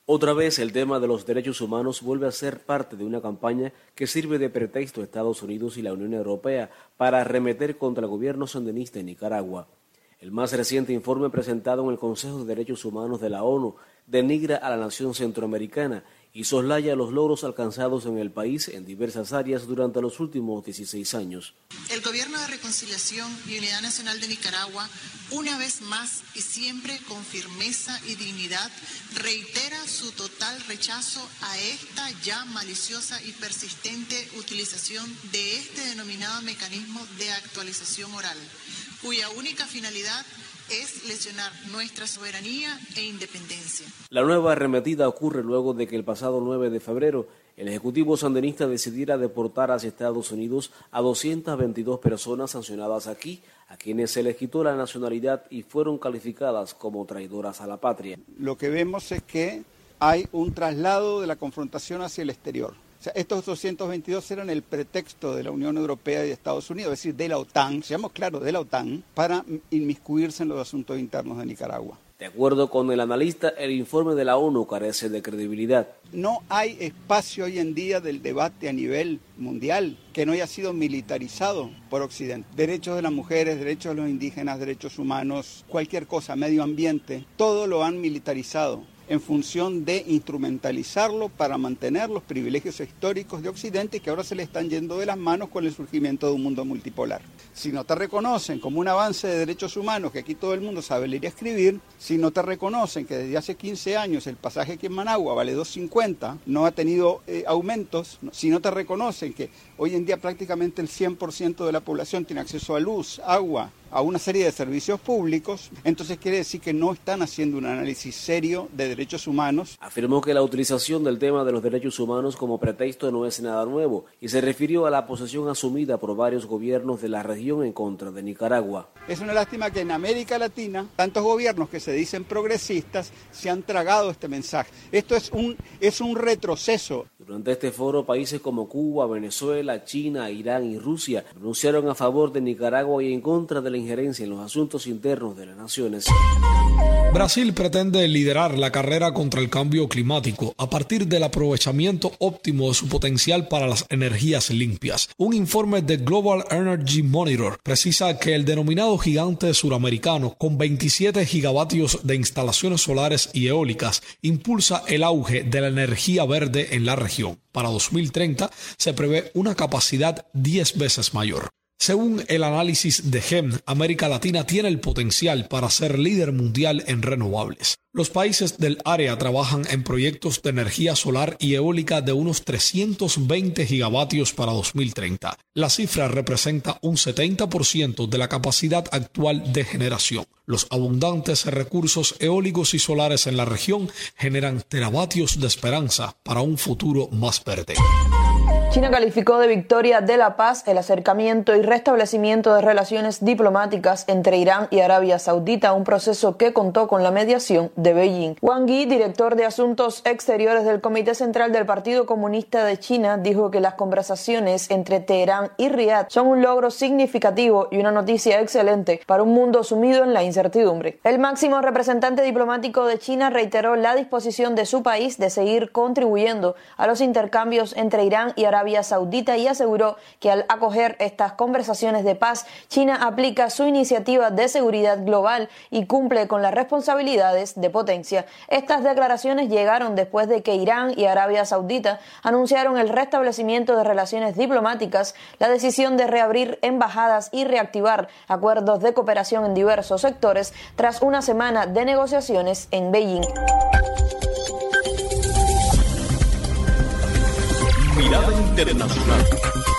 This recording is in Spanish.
Otra vez el tema de los derechos humanos vuelve a ser parte de una campaña que sirve de pretexto a Estados Unidos y la Unión Europea para arremeter contra el gobierno sandinista en Nicaragua. El más reciente informe presentado en el Consejo de Derechos Humanos de la ONU denigra a la nación centroamericana y soslaya los logros alcanzados en el país en diversas áreas durante los últimos 16 años. El Gobierno de Reconciliación y Unidad Nacional de Nicaragua, una vez más y siempre con firmeza y dignidad, reitera su total rechazo a esta ya maliciosa y persistente utilización de este denominado mecanismo de actualización oral, cuya única finalidad es lesionar nuestra soberanía e independencia. La nueva arremetida ocurre luego de que el pasado 9 de febrero el Ejecutivo sandinista decidiera deportar hacia Estados Unidos a 222 personas sancionadas aquí, a quienes se les quitó la nacionalidad y fueron calificadas como traidoras a la patria. Lo que vemos es que hay un traslado de la confrontación hacia el exterior. O sea, estos 222 eran el pretexto de la Unión Europea y de Estados Unidos, es decir, de la OTAN, seamos claros, de la OTAN, para inmiscuirse en los asuntos internos de Nicaragua. De acuerdo con el analista, el informe de la ONU carece de credibilidad. No hay espacio hoy en día del debate a nivel mundial que no haya sido militarizado por Occidente. Derechos de las mujeres, derechos de los indígenas, derechos humanos, cualquier cosa, medio ambiente, todo lo han militarizado en función de instrumentalizarlo para mantener los privilegios históricos de Occidente que ahora se le están yendo de las manos con el surgimiento de un mundo multipolar. Si no te reconocen como un avance de derechos humanos, que aquí todo el mundo sabe leer y escribir, si no te reconocen que desde hace 15 años el pasaje aquí en Managua vale $2.50, no ha tenido aumentos, si no te reconocen que hoy en día prácticamente el 100% de la población tiene acceso a luz, agua, a una serie de servicios públicos, entonces quiere decir que no están haciendo un análisis serio de derechos humanos. Afirmó que la utilización del tema de los derechos humanos como pretexto no es nada nuevo y se refirió a la posición asumida por varios gobiernos de la región en contra de Nicaragua. Es una lástima que en América Latina tantos gobiernos que se dicen progresistas se han tragado este mensaje. Esto es un retroceso. Durante este foro, países como Cuba, Venezuela, China, Irán y Rusia pronunciaron a favor de Nicaragua y en contra de la injerencia en los asuntos internos de las naciones. Brasil pretende liderar la carrera contra el cambio climático a partir del aprovechamiento óptimo de su potencial para las energías limpias. Un informe de Global Energy Monitor precisa que el denominado gigante suramericano, con 27 gigavatios de instalaciones solares y eólicas, impulsa el auge de la energía verde en la región. Para 2030 se prevé una capacidad 10 veces mayor. Según el análisis de GEM, América Latina tiene el potencial para ser líder mundial en renovables. Los países del área trabajan en proyectos de energía solar y eólica de unos 320 gigavatios para 2030. La cifra representa un 70% de la capacidad actual de generación. Los abundantes recursos eólicos y solares en la región generan teravatios de esperanza para un futuro más verde. China calificó de victoria de la paz el acercamiento y restablecimiento de relaciones diplomáticas entre Irán y Arabia Saudita, un proceso que contó con la mediación de Beijing. Wang Yi, director de Asuntos Exteriores del Comité Central del Partido Comunista de China, dijo que las conversaciones entre Teherán y Riad son un logro significativo y una noticia excelente para un mundo sumido en la incertidumbre. El máximo representante diplomático de China reiteró la disposición de su país de seguir contribuyendo a los intercambios entre Irán y Arabia Saudita y aseguró que al acoger estas conversaciones de paz, China aplica su iniciativa de seguridad global y cumple con las responsabilidades de potencia. Estas declaraciones llegaron después de que Irán y Arabia Saudita anunciaron el restablecimiento de relaciones diplomáticas, la decisión de reabrir embajadas y reactivar acuerdos de cooperación en diversos sectores tras una semana de negociaciones en Beijing. Mirada Internacional.